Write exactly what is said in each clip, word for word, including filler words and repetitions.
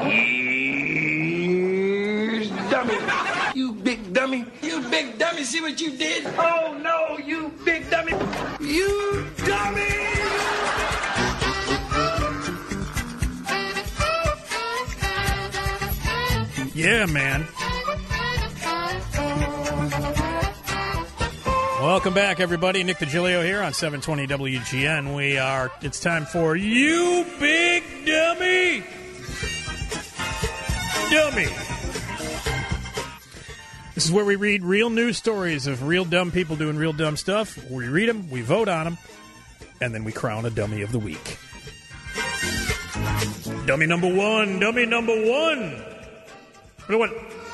Here's dummy. You big dummy. You big dummy. See what you did? Oh, no, you big dummy. You dummy. Yeah, man. Welcome back, everybody. Nick DiGilio here on seven twenty W G N. We are, it's time for You Big Dummy. Dummy. This is where we read real news stories of real dumb people doing real dumb stuff. We read them, we vote on them, and then we crown a dummy of the week. Dummy number one, dummy number one. What?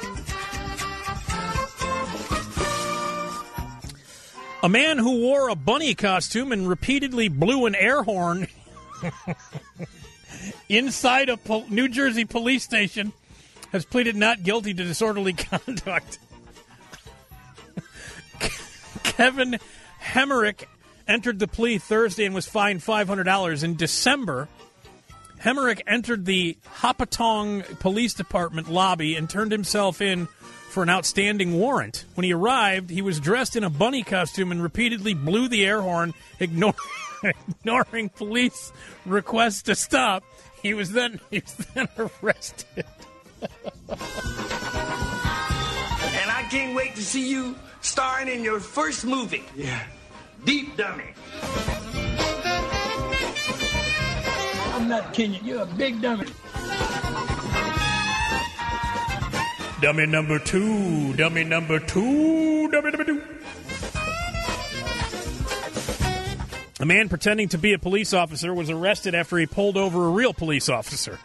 A man who wore a bunny costume and repeatedly blew an air horn inside a pol- New Jersey police station has pleaded not guilty to disorderly conduct. Kevin Hemerick entered the plea Thursday and was fined five hundred dollars. In December, Hemerick entered the Hopatong Police Department lobby and turned himself in for an outstanding warrant. When he arrived, he was dressed in a bunny costume and repeatedly blew the air horn, ignore, ignoring police requests to stop. He was then he was then arrested. And I can't wait to see you starring in your first movie. Yeah. Deep Dummy. I'm not kidding you. You're a big dummy. Dummy number two. Dummy number two. Dummy number two. A man pretending to be a police officer was arrested after he pulled over a real police officer.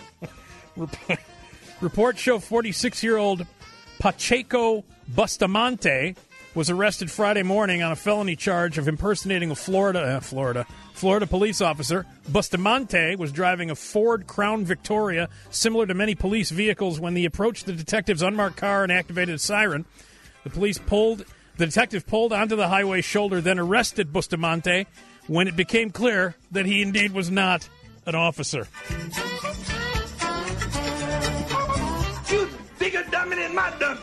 Reports show forty-six-year-old Pacheco Bustamante was arrested Friday morning on a felony charge of impersonating a Florida, uh, Florida, Florida police officer. Bustamante was driving a Ford Crown Victoria, similar to many police vehicles, when he approached the detective's unmarked car and activated a siren. The police pulled, the detective pulled onto the highway shoulder, then arrested Bustamante when it became clear that he indeed was not an officer. You bigger dummy than my dummy.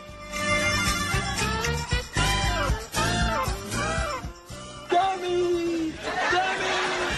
Dummy! Dummy!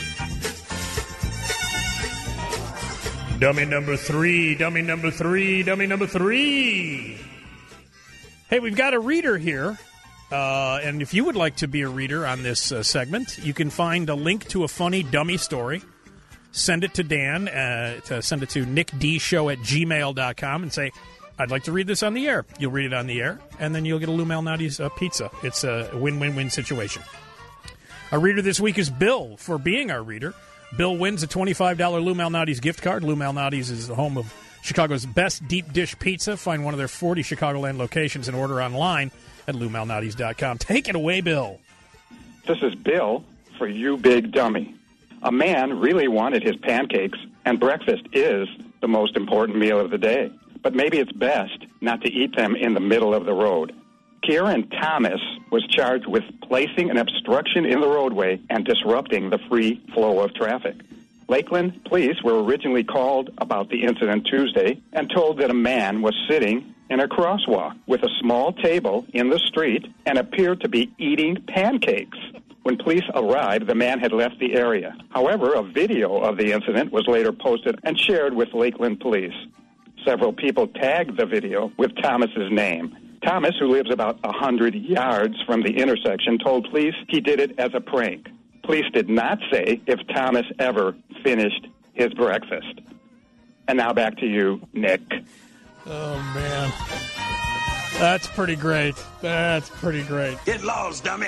Dummy number three, dummy number three, dummy number three. Hey, we've got a reader here, uh, and if you would like to be a reader on this uh, segment, you can find a link to a funny dummy story. Send it to Dan, uh, to send it to nickdshow at gmail dot com and say, I'd like to read this on the air. You'll read it on the air, and then you'll get a Lou Malnati's uh, pizza. It's a win-win-win situation. Our reader this week is Bill. For being our reader, Bill wins a twenty-five dollars Lou Malnati's gift card. Lou Malnati's is the home of Chicago's best deep dish pizza. Find one of their forty Chicagoland locations and order online at lou malnatis dot com. Take it away, Bill. This is Bill for You Big Dummy. A man really wanted his pancakes, and breakfast is the most important meal of the day. But maybe it's best not to eat them in the middle of the road. Kieran Thomas was charged with placing an obstruction in the roadway and disrupting the free flow of traffic. Lakeland police were originally called about the incident Tuesday and told that a man was sitting in a crosswalk with a small table in the street and appeared to be eating pancakes. When police arrived, the man had left the area. However, a video of the incident was later posted and shared with Lakeland police. Several people tagged the video with Thomas's name. Thomas, who lives about one hundred yards from the intersection, told police he did it as a prank. Police did not say if Thomas ever finished his breakfast. And now back to you, Nick. Oh, man. That's pretty great. That's pretty great. Get lost, dummy.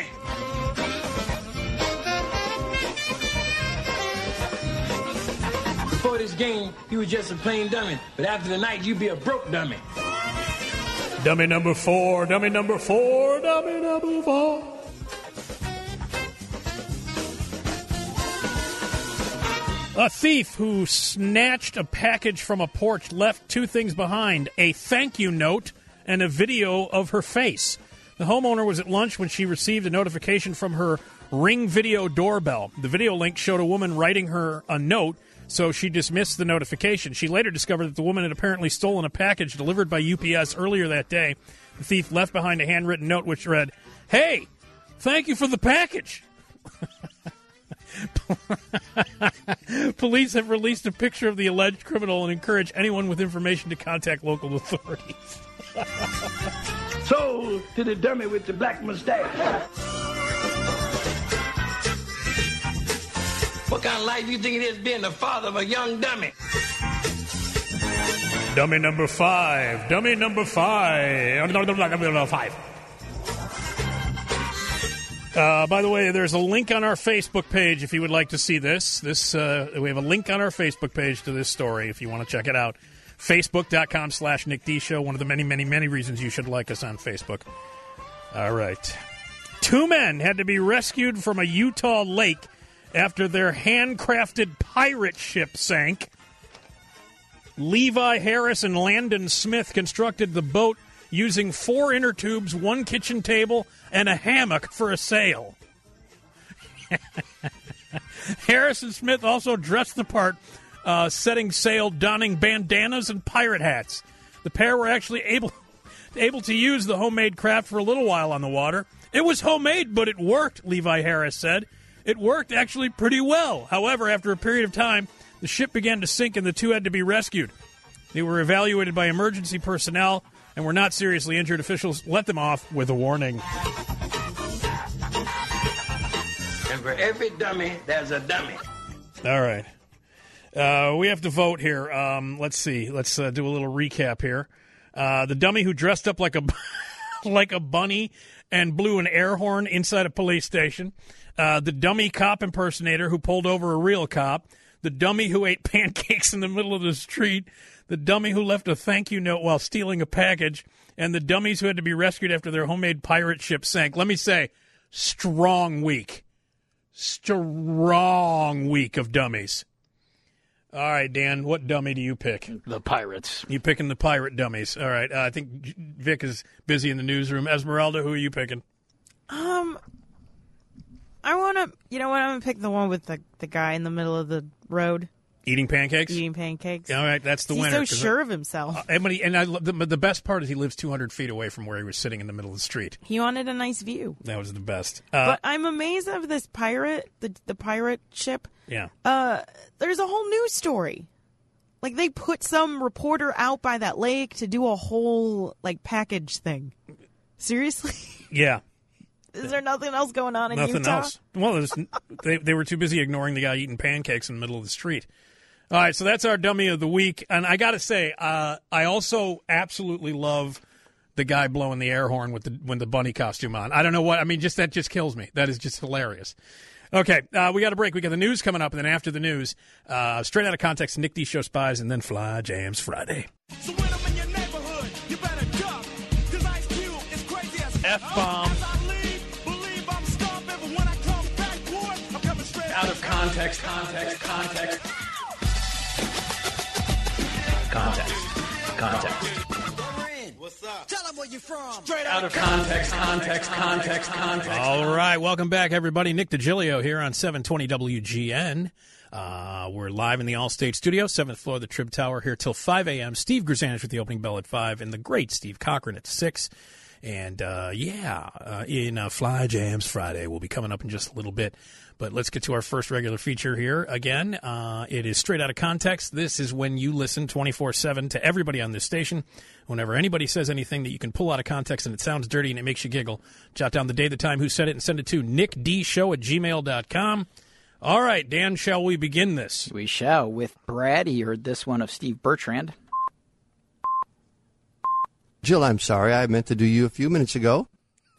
Before this game, you were just a plain dummy. But after the night, you'd be a broke dummy. Dummy number four, dummy number four, dummy number four. A thief who snatched a package from a porch left two things behind, a thank you note and a video of her face. The homeowner was at lunch when she received a notification from her Ring video doorbell. The video link showed a woman writing her a note so she dismissed the notification. She later discovered that the woman had apparently stolen a package delivered by U P S earlier that day. The thief left behind a handwritten note which read, "Hey, thank you for the package." Police have released a picture of the alleged criminal and encourage anyone with information to contact local authorities. So, to the dummy with the black mustache. What kind of life do you think it is being the father of a young dummy? Dummy number five. Dummy number five. Number five. Uh, by the way, there's a link on our Facebook page if you would like to see this. This uh, we have a link on our Facebook page to this story if you want to check it out. Facebook.com slash Nick D Show. One of the many, many, many reasons you should like us on Facebook. All right. Two men had to be rescued from a Utah lake after their handcrafted pirate ship sank. Levi Harris and Landon Smith constructed the boat using four inner tubes, one kitchen table, and a hammock for a sail. Harris and Smith also dressed the part, uh, setting sail, donning bandanas and pirate hats. The pair were actually able, able to use the homemade craft for a little while on the water. It was homemade, but it worked, Levi Harris said. It worked actually pretty well. However, after a period of time, the ship began to sink and the two had to be rescued. They were evaluated by emergency personnel and were not seriously injured. Officials let them off with a warning. And for every dummy, there's a dummy. All right. Uh, we have to vote here. Um, let's see. Let's uh, do a little recap here. Uh, the dummy who dressed up like a like a bunny and blew an air horn inside a police station. Uh, the dummy cop impersonator who pulled over a real cop. The dummy who ate pancakes in the middle of the street. The dummy who left a thank you note while stealing a package. And the dummies who had to be rescued after their homemade pirate ship sank. Let me say, strong week. Strong week of dummies. All right, Dan, what dummy do you pick? The pirates. You picking the pirate dummies. All right, uh, I think Vic is busy in the newsroom. Esmeralda, who are you picking? Um, I want to, you know what, I'm going to pick the one with the, the guy in the middle of the road. Eating pancakes? Eating pancakes. All right, that's the He's winner. He's so sure I, of himself. Uh, and and I, the, the best part is he lives two hundred feet away from where he was sitting in the middle of the street. He wanted a nice view. That was the best. Uh, but I'm amazed of this pirate, the the pirate ship. Yeah. Uh, there's a whole news story. Like, they put some reporter out by that lake to do a whole, like, package thing. Seriously? Yeah. Is there nothing else going on in nothing Utah? Else. Well, they, they were too busy ignoring the guy eating pancakes in the middle of the street. All right, so that's our dummy of the week. And I got to say, uh, I also absolutely love the guy blowing the air horn with the when the bunny costume on. I don't know what. I mean, just that just kills me. That is just hilarious. Okay, uh, we got a break. We got the news coming up, and then after the news, uh, straight out of context, Nick D Show Spies, and then Fly Jams Friday. So when I'm in your neighborhood, you better duck, 'cause Ice Cube is crazy as F-bomb. As I leave, believe I'm stomping, but when I come back, boy, I'm coming straight Out of context, context, context. Context. Context. What's up? Tell them where you from. Straight out of context, context, context, context. All right, welcome back, everybody. Nick DiGilio here on seven twenty W G N. Uh, we're live in the Allstate Studio, seventh floor of the Trib Tower, here till five a.m. Steve Grzanich with the opening bell at five, and the great Steve Cochran at six. And, uh, yeah, uh, in uh, Fly Jams Friday, we'll be coming up in just a little bit. But let's get to our first regular feature here. Again, uh, it is Straight Out of Context. This is when you listen twenty-four seven to everybody on this station. Whenever anybody says anything that you can pull out of context and it sounds dirty and it makes you giggle, jot down the day, the time, who said it, and send it to nick d show at gmail dot com. All right, Dan, shall we begin this? We shall. With Brad, he heard this one of Steve Bertrand. Jill, I'm sorry. I meant to do you a few minutes ago.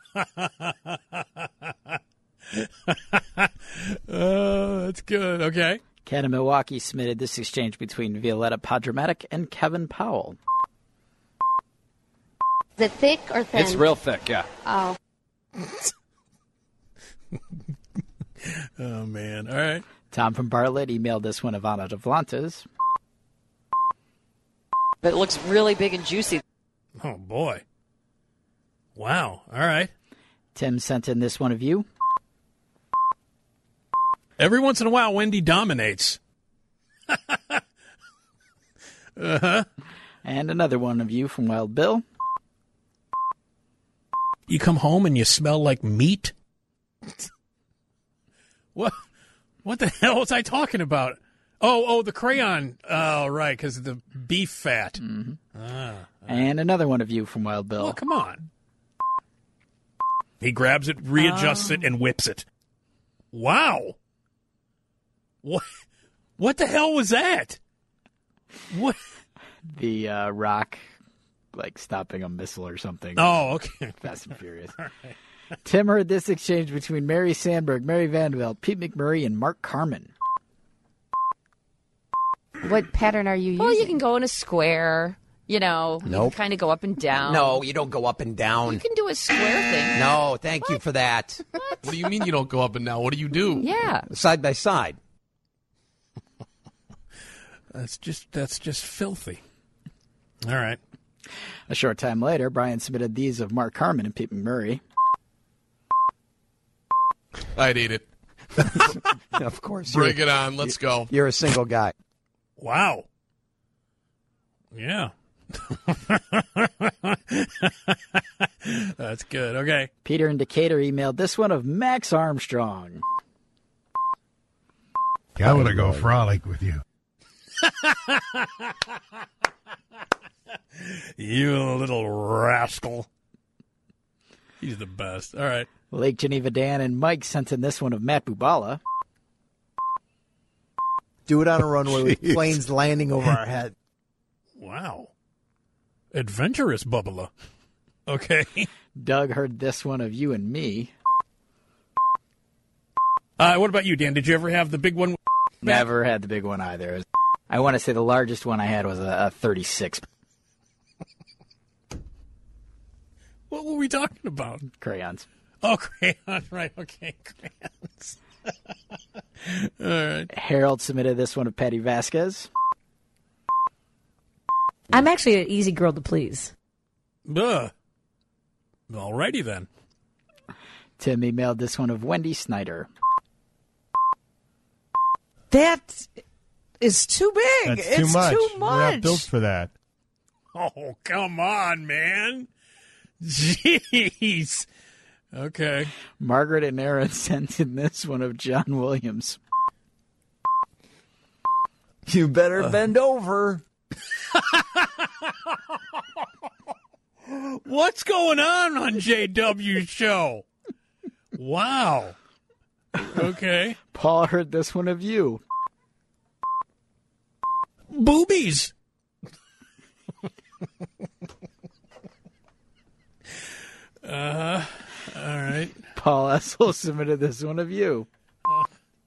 Oh, that's good. Okay. Ken in Milwaukee submitted this exchange between Violetta Padramatic and Kevin Powell. Is it thick or thin? It's real thick, yeah. Oh. Oh, man. All right. Tom from Bartlett emailed this one of Anna Devlantes. But it looks really big and juicy. Oh, boy. Wow. All right. Tim sent in this one of you. Every once in a while, Wendy dominates. uh-huh. And another one of you from Wild Bill. You come home and you smell like meat? What? What the hell was I talking about? Oh, oh, the crayon. Oh, right, because of the beef fat. Mm-hmm. Ah. And another one of you from Wild Bill. Oh, come on. He grabs it, readjusts oh. it, and whips it. Wow. What? What the hell was that? What? The uh, Rock, like, stopping a missile or something. Oh, okay. Fast and Furious. All right. Tim heard this exchange between Mary Sandberg, Mary Vanderbilt, Pete McMurray, and Mark Carman. What pattern are you using? Well, you can go in a square. You know, nope. You can kind of go up and down. No, you don't go up and down. You can do a square thing. No, thank what? you for that. What? What do you mean you don't go up and down? What do you do? Yeah. Side by side. That's just that's just filthy. All right. A short time later, Brian submitted these of Mark Carman and Pete McMurray. I'd eat it. Of course. Bring it on. Let's go. You're a single guy. Wow. Yeah. That's good. Okay. Peter in Decatur emailed this one of Max Armstrong. I want to go frolic with you. You little rascal. He's the best. All right. Lake Geneva Dan and Mike sent in this one of Matt Bubala. Do it on a runway with planes landing over our head. Wow. Adventurous Bubala. Okay. Doug heard this one of you and me. Uh, what about you, Dan? Did you ever have the big one? Never had the big one either. I want to say the largest one I had was a, a thirty-six. What were we talking about? Crayons. Oh, crayons. Right. Okay. Crayons. All right. Harold submitted this one of Patty Vasquez. I'm actually an easy girl to please. Ugh. Alrighty then. Tim emailed this one of Wendy Snyder. That is too big. That's it's too much. too much. We're not built for that. Oh, come on, man. Jeez. Okay. Margaret and Aaron sent in this one of John Williams. You better uh. bend over. What's going on on J W's show? Wow. Okay. Paul heard this one of you. Boobies. uh, all right. Paul Essel submitted this one of you. Uh,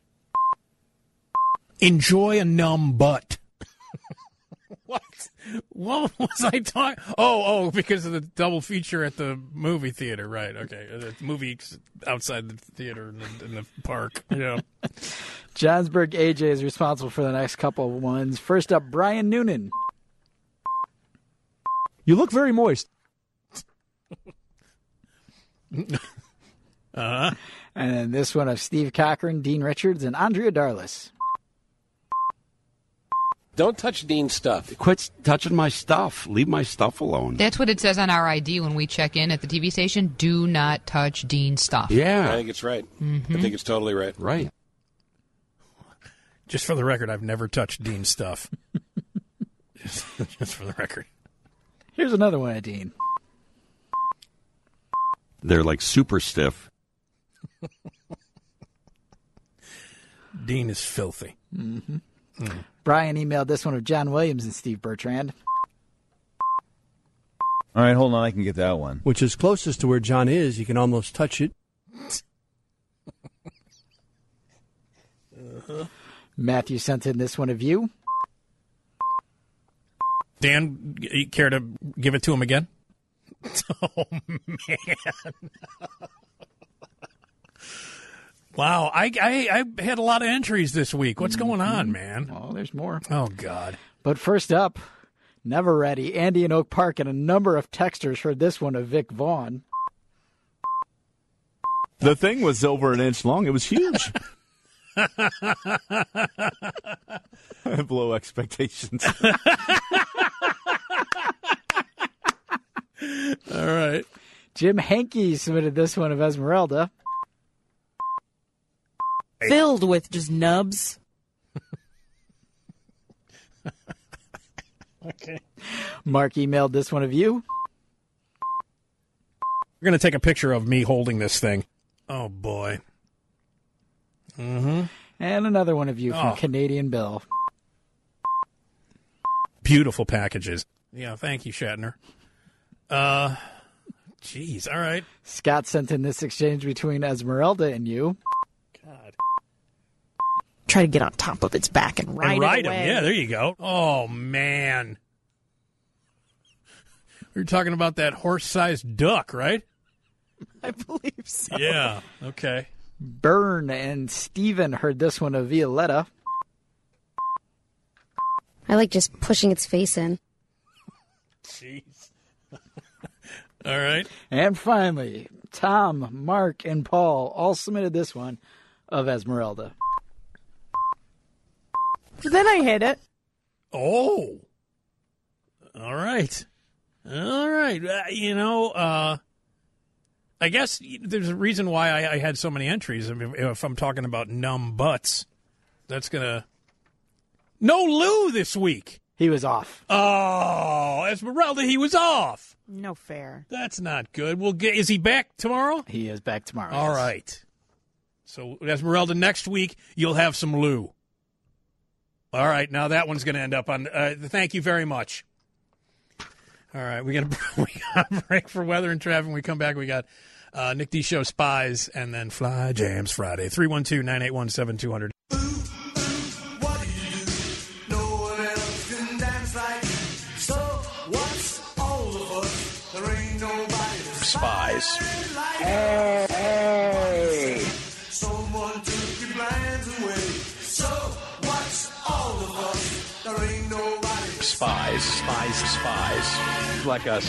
enjoy a numb butt. What? What was I talking? Oh, oh, because of the double feature at the movie theater, right? Okay, the movie outside the theater in the, in the park. Yeah. Johnsburg A J is responsible for the next couple of ones. First up, Brian Noonan. You look very moist. uh-huh. And then this one of Steve Cochran, Dean Richards, and Andrea Darlis. Don't touch Dean's stuff. Quit touching my stuff. Leave my stuff alone. That's what it says on our I D when we check in at the T V station. Do not touch Dean's stuff. Yeah. I think it's right. Mm-hmm. I think it's totally right. Right. Just for the record, I've never touched Dean's stuff. just, just for the record. Here's another one of Dean. They're like super stiff. Dean is filthy. Mm-hmm. Mm. Brian emailed this one of John Williams and Steve Bertrand. All right, hold on. I can get that one. Which is closest to where John is. You can almost touch it. uh-huh. Matthew sent in this one of you. Dan, you care to give it to him again? Oh, man. Wow, I, I I had a lot of entries this week. What's going on, man? Oh, there's more. Oh, God. But first up, Never Ready, Andy in Oak Park, and a number of texters heard this one of Vic Vaughn. The thing was over an inch long. It was huge. I have low expectations. All right. Jim Henke submitted this one of Esmeralda. Filled with just nubs. Okay. Mark emailed this one of you. We're going to take a picture of me holding this thing. Oh, boy. Mm-hmm. And another one of you from Oh. Canadian Bill. Beautiful packages. Yeah, thank you, Shatner. Uh, jeez, all right. Scott sent in this exchange between Esmeralda and you. God. Try to get on top of its back and ride, and ride it away. him. Yeah, there you go. Oh, man. We were talking about that horse-sized duck, right? I believe so. Yeah, okay. Byrne and Steven heard this one of Violetta. I like just pushing its face in. Jeez. All right. And finally, Tom, Mark, and Paul all submitted this one of Esmeralda. Then I hit it. Oh. All right. All right. Uh, you know, uh, I guess there's a reason why I, I had so many entries. I mean, if I'm talking about numb butts, that's going to... No Lou this week. He was off. Oh, Esmeralda, he was off. No fair. That's not good. We'll get, is he back tomorrow? He is back tomorrow. All yes. right. So, Esmeralda, next week, you'll have some Lou. All right, now that one's going to end up on... Uh, thank you very much. All right, we got we got a break for weather and traffic. When we come back, we got uh, Nick D. Show Spies and then Fly Jams Friday. three one two, nine eight one, seven two zero zero. Spies. Hey, hey. Someone took your plans away. So what's all of us? There ain't nobody. Spies, spies, spies. Like us.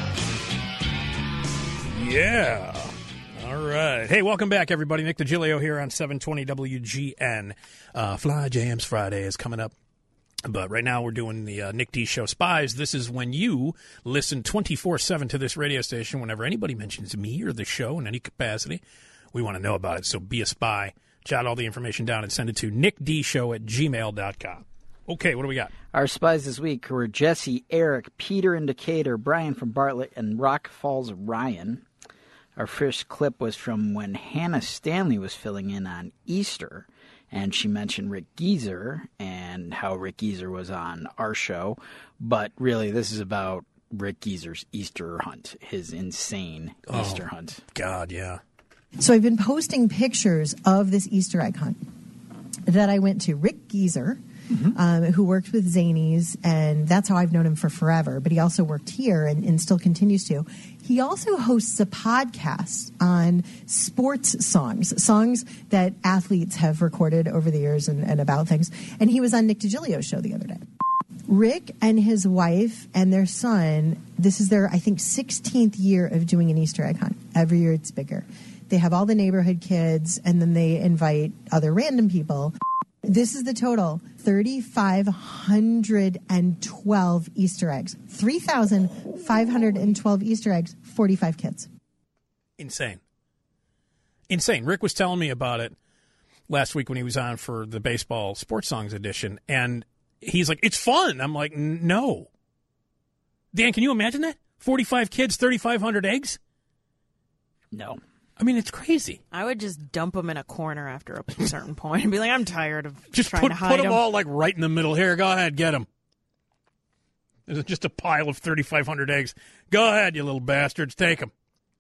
Yeah. All right. Hey, welcome back, everybody. Nick DiGilio here on seven twenty W G N. Uh, Fly Jams Friday is coming up. But right now we're doing the uh, Nick D. Show Spies. This is when you listen twenty-four seven to this radio station. Whenever anybody mentions me or the show in any capacity, we want to know about it. So be a spy. Jot all the information down and send it to nickdshow at gmail dot com. Okay, what do we got? Our spies this week were Jesse, Eric, Peter in Decatur, Brian from Bartlett, and Rock Falls Ryan. Our first clip was from when Hannah Stanley was filling in on Easter. And she mentioned Rick Geezer and how Rick Geezer was on our show. But really, this is about Rick Geezer's Easter hunt, his insane Oh, Easter hunt. God, yeah. So I've been posting pictures of this Easter egg hunt that I went to. Rick Geezer, mm-hmm. um, who worked with Zanies, and that's how I've known him for forever. But he also worked here and, and still continues to. He also hosts a podcast on sports songs, songs that athletes have recorded over the years and, and about things. And he was on Nick DiGilio's show the other day. Rick and his wife and their son, this is their, I think, sixteenth year of doing an Easter egg hunt. Every year it's bigger. They have all the neighborhood kids, and then they invite other random people. This is the total, three thousand five hundred twelve Easter eggs. three thousand five hundred twelve Easter eggs, forty-five kids. Insane. Insane. Rick was telling me about it last week when he was on for the Baseball Sports Songs edition, and he's like, it's fun. I'm like, no. Dan, can you imagine that? forty-five kids, thirty-five hundred eggs? No. I mean, it's crazy. I would just dump them in a corner after a certain point and be like, I'm tired of Just trying put, to hide put them them. all like right in the middle. Here, go ahead, get them. There's just a pile of thirty-five hundred eggs. Go ahead, you little bastards, take them.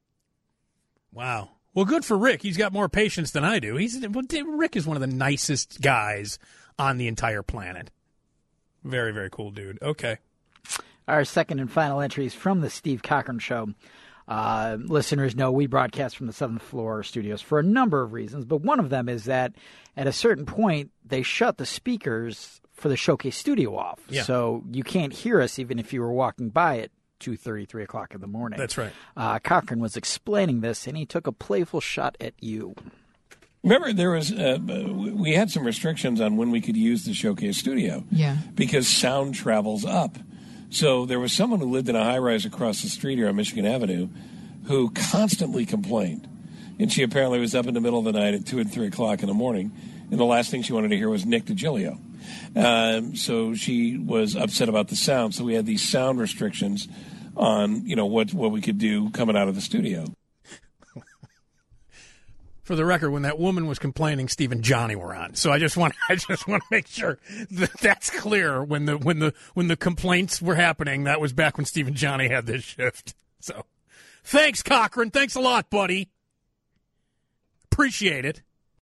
Wow. Well, good for Rick. He's got more patience than I do. He's well, Rick is one of the nicest guys on the entire planet. Very, very cool dude. Okay. Our second and final entry is from the Steve Cochran Show. Uh, listeners know we broadcast from the seventh floor studios for a number of reasons, but one of them is that at a certain point, they shut the speakers for the Showcase studio off. Yeah. So you can't hear us even if you were walking by at two thirty, three o'clock in the morning. That's right. Uh, Cochran was explaining this, and he took a playful shot at you. Remember, there was uh, we had some restrictions on when we could use the Showcase studio. Yeah. Because sound travels up. So there was someone who lived in a high-rise across the street here on Michigan Avenue who constantly complained. And she apparently was up in the middle of the night at two and three o'clock in the morning, and the last thing she wanted to hear was Nick DiGilio. Um, so she was upset about the sound. So we had these sound restrictions on, you know, what what we could do coming out of the studio. For the record, when that woman was complaining, Steve and Johnny were on. So I just want I just want to make sure that that's clear. When the when the when the complaints were happening, that was back when Steve and Johnny had this shift. So thanks, Cochran. Thanks a lot, buddy. Appreciate it.